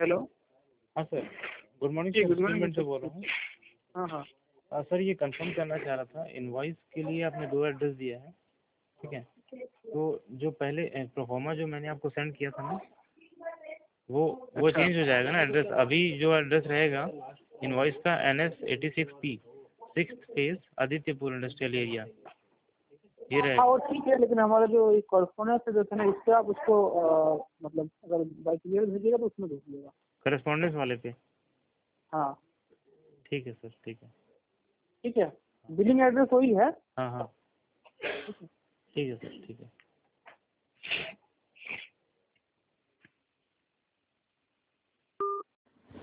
Hello. हाँ sir, good morning जी sir, good morning statement से बोल रहा हूँ। हाँ हाँ सर ये कंफर्म करना चाह रहा था, इनवॉइस के लिए आपने 2 एड्रेस दिया है, ठीक है। तो जो पहले प्रोफार्मा जो मैंने आपको सेंड किया था ना, वो अच्छा चेंज हो जाएगा ना एड्रेस। अभी जो एड्रेस रहेगा इनवॉइस का NS86P 6th phase Adityapur industrial area, ये हाँ रहेगा। वो ठीक है, लेकिन हमारा जो कॉरेस्पॉन्डेंस है जो है ना, इस पे आप उसको मतलब अगर बाई क्लियर भेजिएगा तो उसमें भेजिएगा। करस्पॉन्डेंस वाले पे? हाँ ठीक है सर, ठीक है। ठीक है, बिलिंग एड्रेस वही है। हाँ हाँ, ठीक है सर, ठीक है।